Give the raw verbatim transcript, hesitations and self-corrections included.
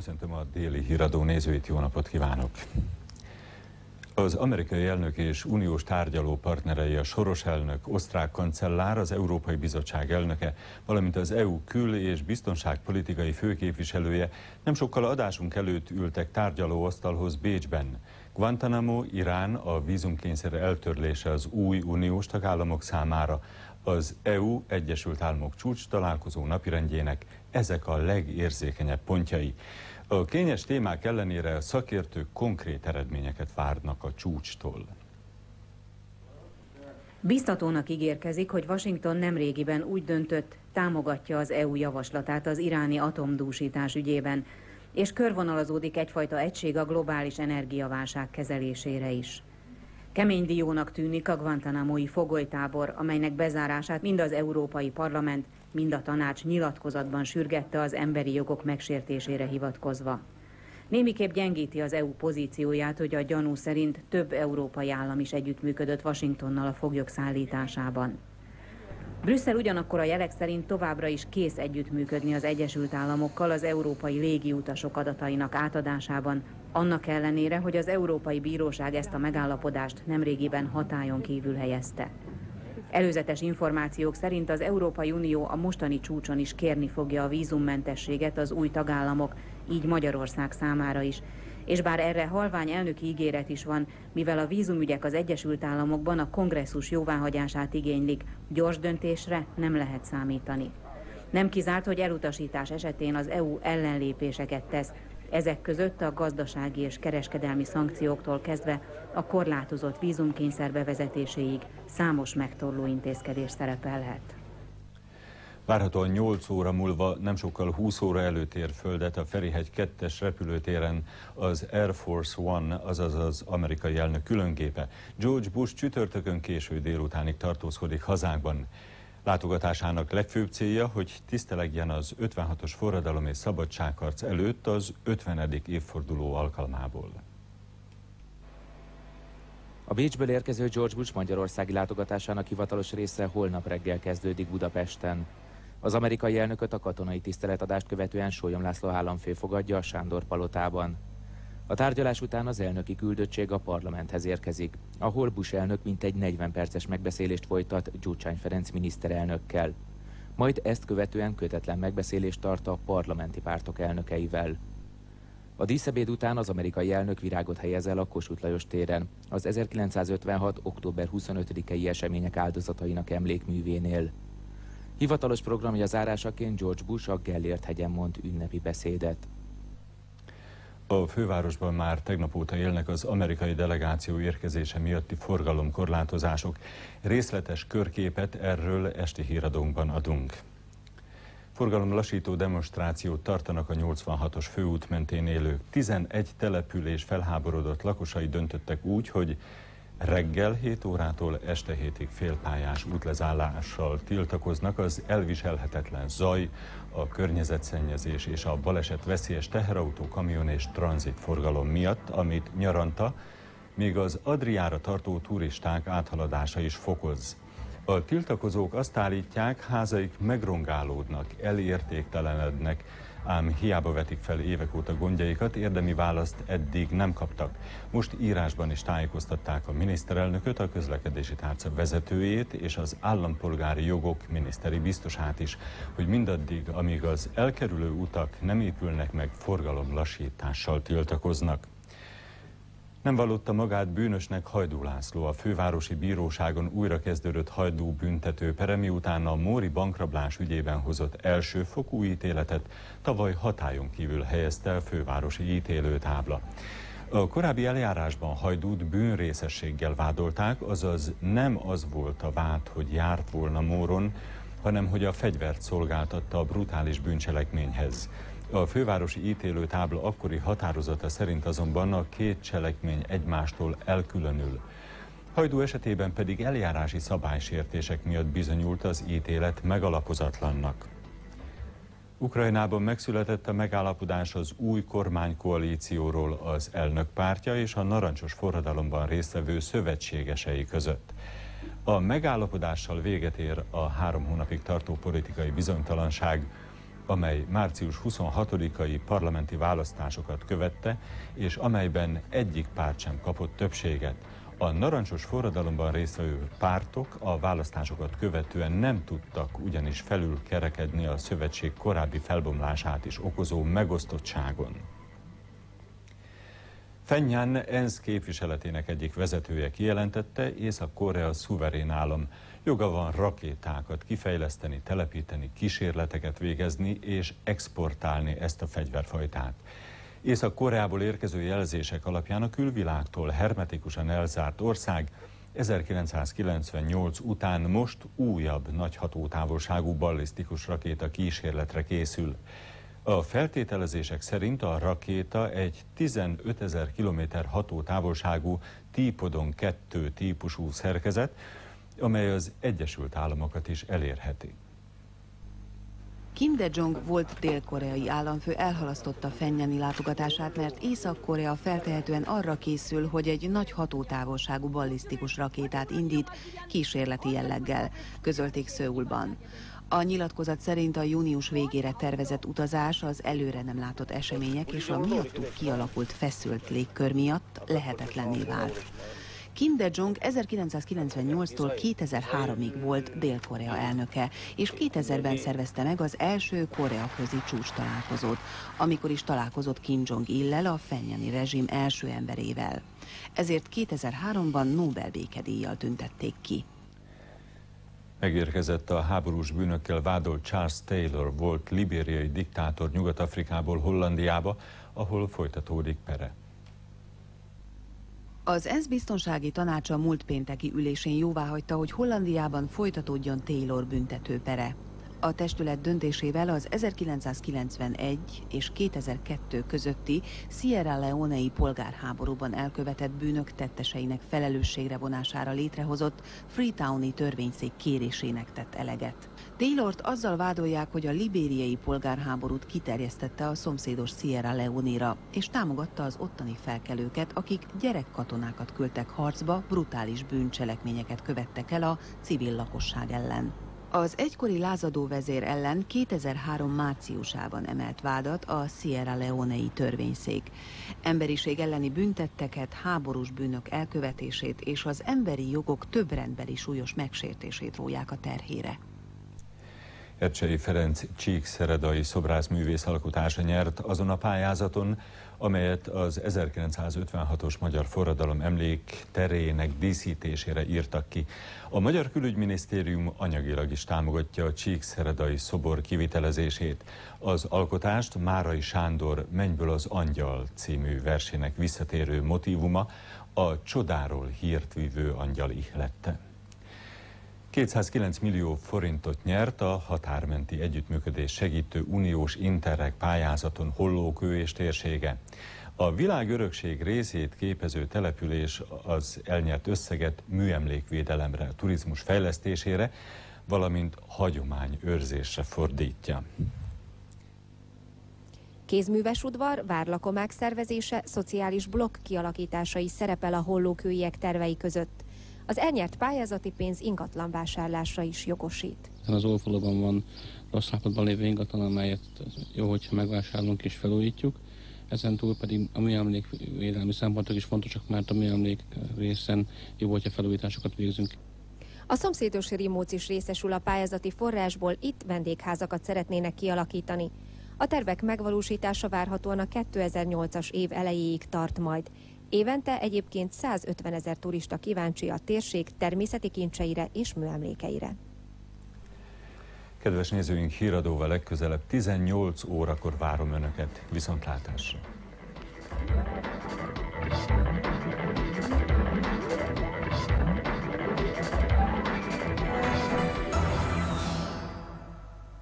Köszöntöm a déli híradó nézőit, jó napot kívánok! Az amerikai elnök és uniós tárgyaló partnerei, a soros elnök, osztrák kancellár, az Európai Bizottság elnöke, valamint az é u kül- és biztonságpolitikai főképviselője nem sokkal adásunk előtt ültek tárgyalóasztalhoz Bécsben. Guantánamo, Irán, a vízumkényszer eltörlése az új uniós tagállamok számára, az é u Egyesült Államok csúcs találkozó napirendjének ezek a legérzékenyebb pontjai. A kényes témák ellenére a szakértők konkrét eredményeket várnak a csúcstól. Biztatónak ígérkezik, hogy Washington nemrégiben úgy döntött, támogatja az é u javaslatát az iráni atomdúsítás ügyében, és körvonalazódik egyfajta egység a globális energiaválság kezelésére is. Kemény diónak tűnik a guantánamói fogolytábor, amelynek bezárását mind az Európai Parlament, mind a tanács nyilatkozatban sürgette az emberi jogok megsértésére hivatkozva. Némiképp gyengíti az é u pozícióját, hogy a gyanú szerint több európai állam is együttműködött Washingtonnal a foglyok szállításában. Brüsszel ugyanakkor a jelek szerint továbbra is kész együttműködni az Egyesült Államokkal az európai légiutasok adatainak átadásában, annak ellenére, hogy az Európai Bíróság ezt a megállapodást nemrégiben hatályon kívül helyezte. Előzetes információk szerint az Európai Unió a mostani csúcson is kérni fogja a vízummentességet az új tagállamok, így Magyarország számára is. És bár erre halvány elnöki ígéret is van, mivel a vízumügyek az Egyesült Államokban a kongresszus jóváhagyását igénylik, gyors döntésre nem lehet számítani. Nem kizárt, hogy elutasítás esetén az é u ellenlépéseket tesz, ezek között a gazdasági és kereskedelmi szankcióktól kezdve a korlátozott vízumkényszer bevezetéséig számos megtorló intézkedés szerepelhet. Várhatóan nyolc óra múlva, nem sokkal húsz óra előtt ér földet a Ferihegy kettes repülőtéren az Air Force One, azaz az amerikai elnök különgépe. George Bush csütörtökön késő délutánig tartózkodik hazánkban. Látogatásának legfőbb célja, hogy tisztelegjen az ötvenhatos forradalom és szabadságharc előtt az ötvenedik évforduló alkalmából. A Bécsből érkező George Bush magyarországi látogatásának hivatalos része holnap reggel kezdődik Budapesten. Az amerikai elnököt a katonai tiszteletadást követően Sólyom László államfő fogadja a Sándor palotában. A tárgyalás után az elnöki küldöttség a parlamenthez érkezik, ahol Bush elnök mintegy negyven perces megbeszélést folytat Gyurcsány Ferenc miniszterelnökkel. Majd ezt követően kötetlen megbeszélést tart a parlamenti pártok elnökeivel. A díszebéd után az amerikai elnök virágot helyez el a Kossuth Lajos téren, az ezerkilencszázötvenhat. október huszonötödikei események áldozatainak emlékművénél. Hivatalos programja zárásaként George Bush a Gellért-hegyen mond ünnepi beszédet. A fővárosban már tegnap óta élnek az amerikai delegáció érkezése miatti forgalomkorlátozások. Részletes körképet erről esti híradónkban adunk. Forgalomlassító demonstrációt tartanak a nyolcvanhatos főút mentén élők. tizenegy település felháborodott lakosai döntöttek úgy, hogy reggel hét órától este hétig félpályás útlezállással tiltakoznak az elviselhetetlen zaj, a környezetszennyezés és a baleset veszélyes teherautó, kamion és tranzit forgalom miatt, amit nyaranta még az Adriára tartó turisták áthaladása is fokoz. A tiltakozók azt állítják, házaik megrongálódnak, elértéktelenednek, ám hiába vetik fel évek óta gondjaikat, érdemi választ eddig nem kaptak. Most írásban is tájékoztatták a miniszterelnököt, a közlekedési tárca vezetőjét és az állampolgári jogok miniszteri biztosát is, hogy mindaddig, amíg az elkerülő utak nem épülnek meg, forgalomlassítással tiltakoznak. Nem vallotta magát bűnösnek Hajdú László. A fővárosi bíróságon újra kezdődött Hajdú büntető pere, miután a Móri bankrablás ügyében hozott elsőfokú ítéletet tavaly hatályon kívül helyezte a fővárosi ítélőtábla. A korábbi eljárásban Hajdút bűnrészességgel vádolták, azaz nem az volt a vád, hogy járt volna Móron, hanem hogy a fegyvert szolgáltatta a brutális bűncselekményhez. A fővárosi ítélőtábla akkori határozata szerint azonban a két cselekmény egymástól elkülönül. Hajdú esetében pedig eljárási szabálysértések miatt bizonyult az ítélet megalapozatlannak. Ukrajnában megszületett a megállapodás az új kormánykoalícióról az elnök pártja és a narancsos forradalomban résztvevő szövetségesei között. A megállapodással véget ér a három hónapig tartó politikai bizonytalanság. amely március huszonhatodikai parlamenti választásokat követte, és amelyben egyik párt sem kapott többséget. A narancsos forradalomban résztvevő pártok a választásokat követően nem tudtak ugyanis felülkerekedni a szövetség korábbi felbomlását is okozó megosztottságon. Phenyan ENSZ képviseletének egyik vezetője kijelentette, Észak-Korea szuverén állam. Joga van rakétákat kifejleszteni, telepíteni, kísérleteket végezni és exportálni ezt a fegyverfajtát. Észak-Koreából érkező jelzések alapján a külvilágtól hermetikusan elzárt ország ezerkilencszázkilencvennyolc után most újabb nagy hatótávolságú ballisztikus rakéta kísérletre készül. A feltételezések szerint a rakéta egy tizenötezer kilométer hatótávolságú Típodon kettő típusú szerkezet, amely az Egyesült Államokat is elérheti. Kim De-jong volt dél-koreai államfő elhalasztotta Phenjani látogatását, mert Észak-Korea feltehetően arra készül, hogy egy nagy hatótávolságú ballisztikus rakétát indít kísérleti jelleggel, közölték Szöulban. A nyilatkozat szerint a június végére tervezett utazás az előre nem látott események és a miattuk kialakult feszült légkör miatt lehetetlenné vált. Kim De-jong ezerkilencszázkilencvennyolctól kétezer-háromig volt Dél-Korea elnöke, és kétezerben szervezte meg az első koreaközi csúcs találkozót, amikor is találkozott Kim Jong-illel, a Phenjani rezsim első emberével. Ezért kétezer-háromban Nobel békedíjjal tüntették ki. Megérkezett a háborús bűnökkel vádolt Charles Taylor, volt libériai diktátor Nyugat-Afrikából Hollandiába, ahol folytatódik pere. Az ENSZ biztonsági tanácsa múlt pénteki ülésén jóváhagyta, hogy Hollandiában folytatódjon Taylor büntetőpere. A testület döntésével az ezerkilencszázkilencvenegy és kétezer-kettő közötti Sierra Leone-i polgárháborúban elkövetett bűnök tetteseinek felelősségre vonására létrehozott Freetowni törvényszék kérésének tett eleget. Taylort azzal vádolják, hogy a libériai polgárháborút kiterjesztette a szomszédos Sierra Leone-ra, és támogatta az ottani felkelőket, akik gyerekkatonákat küldtek harcba, brutális bűncselekményeket követtek el a civil lakosság ellen. Az egykori lázadó vezér ellen kétezer-három márciusában emelt vádat a Sierra Leone-i törvényszék. Emberiség elleni büntetteket, háborús bűnök elkövetését és az emberi jogok több rendbeli súlyos megsértését róják a terhére. Ercsei Ferenc csíkszeredai szobrászművész alkotása nyert azon a pályázaton, amelyet az ezerkilencszázötvenhatos magyar forradalom emlék terének díszítésére írtak ki. A Magyar Külügyminisztérium anyagilag is támogatja a csíkszeredai szobor kivitelezését. Az alkotást Márai Sándor Mennyből az angyal című versének visszatérő motívuma, a csodáról hírt vívő angyal ihlette. kétszázkilenc millió forintot nyert a határmenti együttműködés segítő uniós Interreg pályázaton Hollókő és térsége. A világörökség részét képező település az elnyert összeget műemlékvédelemre, turizmus fejlesztésére, valamint hagyományőrzésre fordítja. Kézműves udvar, várlakomák szervezése, szociális blokk kialakítása is szerepel a hollókőiek tervei között. Az elnyert pályázati pénz ingatlan vásárlásra is jogosít. Az Ófalóban van rossz állapotban lévő ingatlan, amelyet jó, hogyha megvásárolunk és felújítjuk. Ezen túl pedig a műemlékvédelmi szempontok is fontosak, mert a műemlék részen jó, hogyha felújításokat végzünk. A szomszédos Rimóc is részesül a pályázati forrásból, itt vendégházakat szeretnének kialakítani. A tervek megvalósítása várhatóan a kétezer-nyolcas év elejéig tart majd. Évente egyébként százötvenezer turista kíváncsi a térség természeti kincseire és műemlékeire. Kedves nézőink, híradóval legközelebb tizennyolc órakor várom Önöket. Viszontlátásra!